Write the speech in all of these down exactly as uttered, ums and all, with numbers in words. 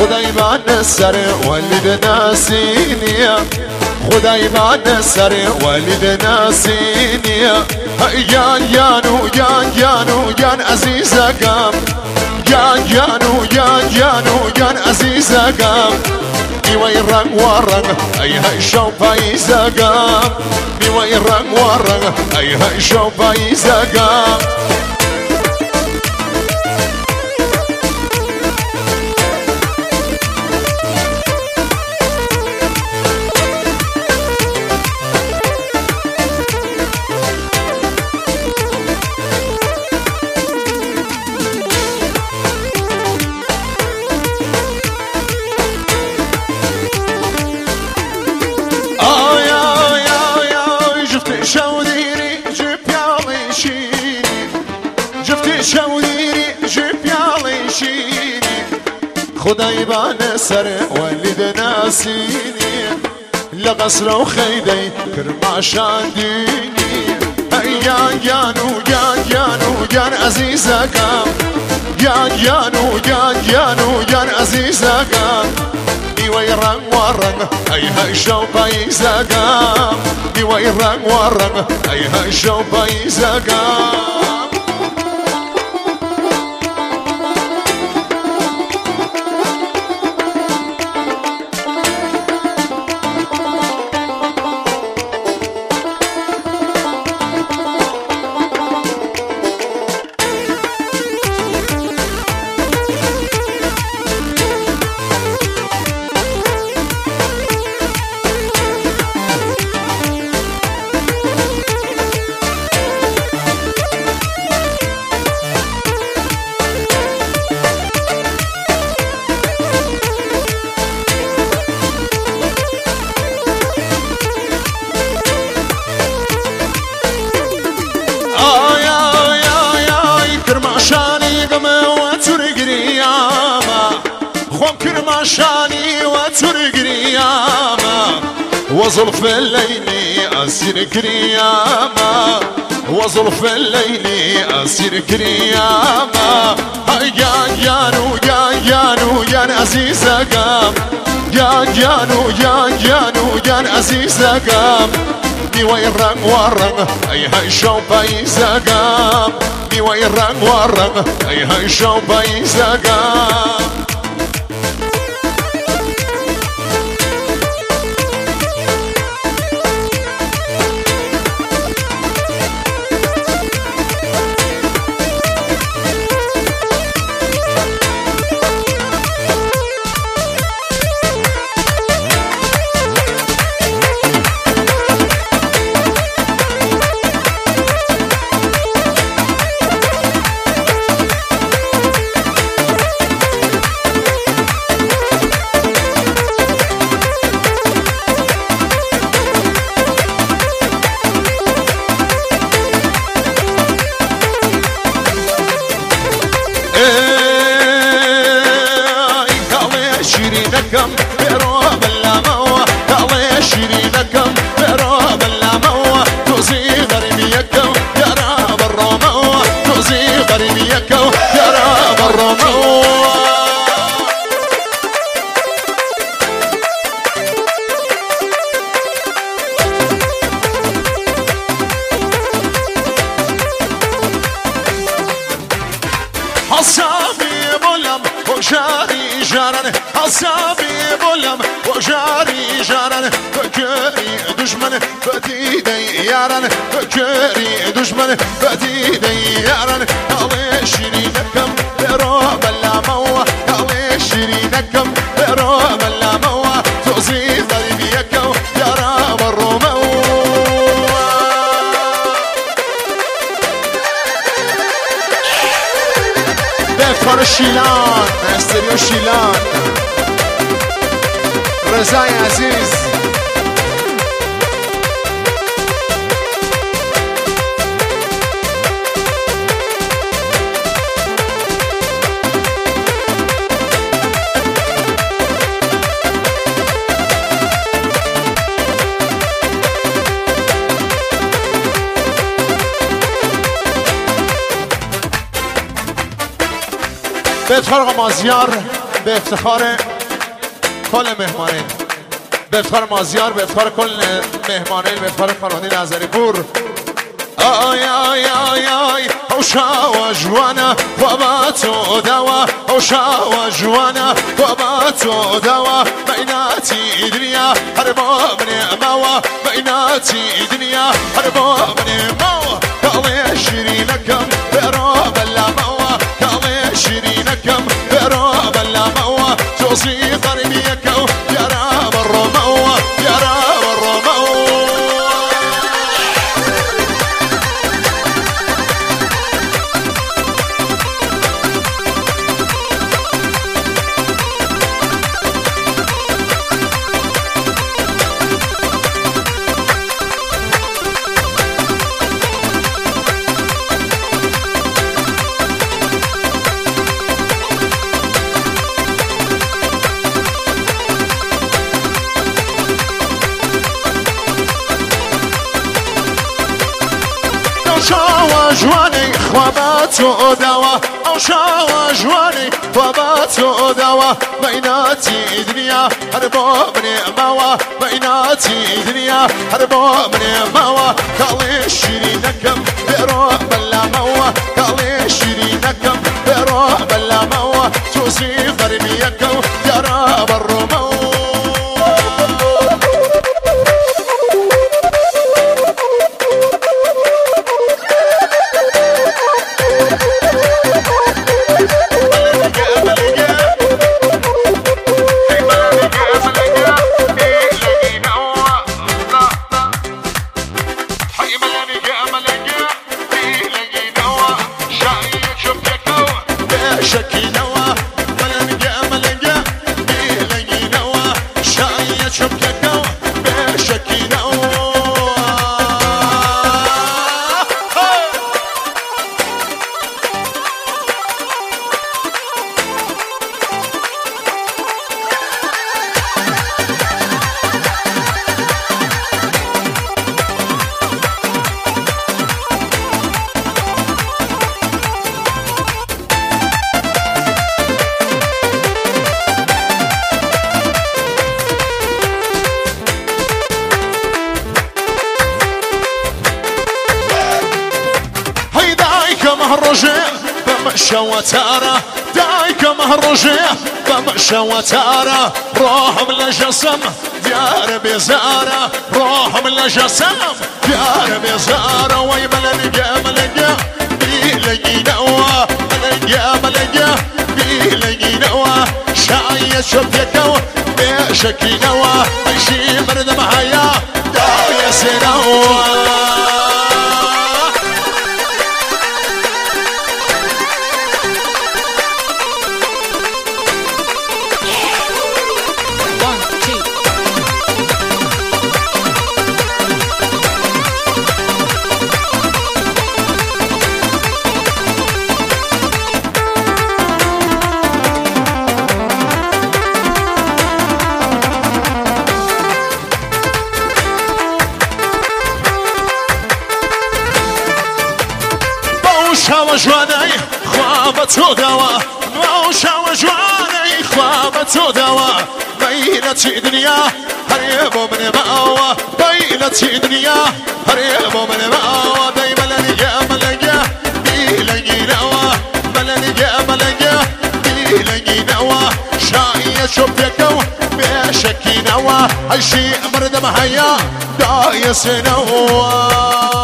خدای من سر ولید ناسینیه خدای من سر ولید ناسینیه یان یانو یان یانو یان عزیزکم یان یانو یان یانو یان عزیزکم میوای رنگ و رنگ ای های شو پاییزکم میوای رنگ و رنگ ای های شو پاییزکم خدای بان سر ولید ناسینی لقصر و خیدی کرماشان دینی یان یانو یان یانو یان عزیزکم یان یانو یان یانو یان عزیزکم میوای رنگ و رنگ ای های شو پاییزکم میوای رنگ و رنگ ای های شو پاییزکم شاني وترقرياما وظلف الليل أسير كرياما وظلف الليل أسير كرياما يا يانو يا يانو يا عزيزكم يا يانو يا يانو يا عزيزكم میوای رنگ و رنگ ای های شو پاییزکم میوای رنگ و رنگ ای های شو پاییزکم شيرينكم بروب اللاموة قالي شيرينكم بروب اللاموة توزي غريبيكم يا راب الروموة توزي غريبيكم يا راب الروموة حصابي بلم وشاري جارن حصابي بلم وجاري جارن فكري دشمن فتيدي يارن فكري دشمن فتيدي يارن قالي شيرينكم بروب اللاموة قالي شيرينكم بروب اللاموة توزي ضريبيكم يا راب الروموة دفتر الشيلان استريو الشيلان رضای عزیز به افتخار آقا مازیار، به افتخار کل مهمانین، به افتخار مازیار، به افتخار کل مهمانین، به افتخار خانواده نظری پور. آی آی آی آی اوشا و جوانا وبات و دوا اوشا و جوانا وبات و دوا بیناتی دنیا هر باب نعموا بیناتی دنیا هر باب نعموا کالی شیرینکم برو بلا موا کالی شیرینکم برو بلا موا توصی قربیکو یارا برو موا یارا برو موا. جواني خوابات ودوا او شاوى جواني خوابات ودوا بيناتي دنيا هربو من موا بيناتي دنيا هربو من موا قالي شيرينكم بيرو بلا موا قالي شيرينكم بيرو بلا موا توصي قربيكم يا رب الرمو. وتارة دايك مهرجة بمشى وتارة روح من الجسم ديار بزارة روح من الجسم ديار بزارة ويمل لقى ملقى بيلقي نوا ملقى ملقى بيلقي نوا شاية شبيكو بيشكي نوا عيشي مرد معايا داية سنوا. جواني خوابت ودوا موشا وجواني خوابت ودوا بينتي دنيا هريبو من مأوى بينتي دنيا هريبو من مأوى دايما لنقى ملقى بيلقي نوا ملقى ملقى بيلقي نوا شاية شبكو بيشكي نوا عيشي مرد مهيا دايس نوا.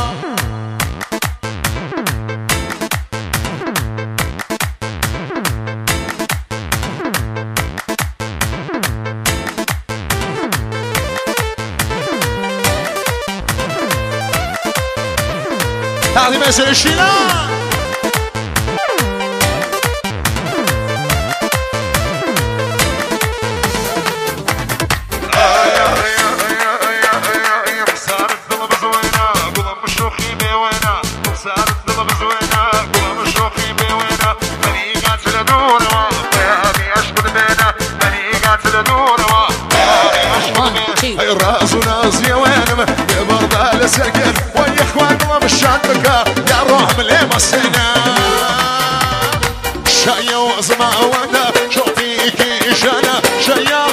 تعظيم ياسر الشيلة الراس وناس يا وينم برضه لسكن ويا اخوان الله مشانك يا روح من المسنا شاية وزما وانا شوفيكي شانا شاية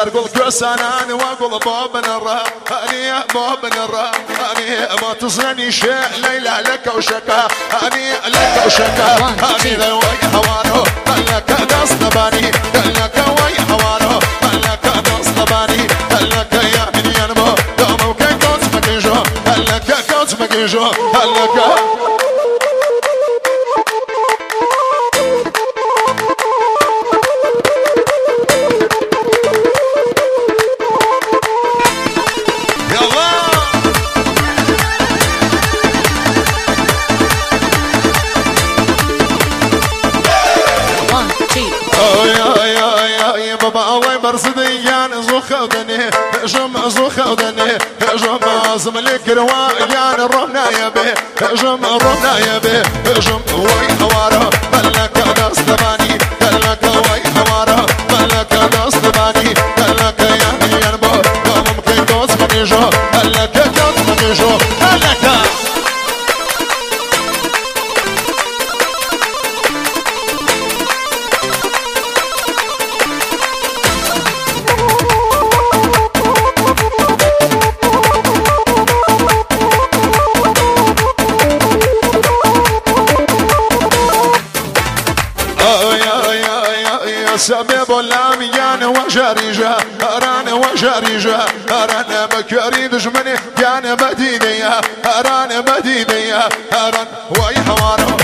سر قول كسانان واقول باب الرا اني باب الرا اني ما تصني شيء ليلى لك وشكا اني لك وشكا اني ذا وي حواره لك دستباني لك وي حواره لك دستباني لك يا من ينبو دوم كنت مكيجو لك كنت مكيجو لك برصديان زوخة ودني جم زوخة ودني جم عازم لك روايان الرمنا يبي جم الرمنا يبي جم وي حواره ملك دستباني ملك وي حواره ملك دستباني ملك يا ينبو ممكن دوس مكيجو ملك دوس مكيجو ملك سبب اللاميان وجريجة أران وجريجة أران بكري دجمني كان بدينية أران بدينية أران وي حواره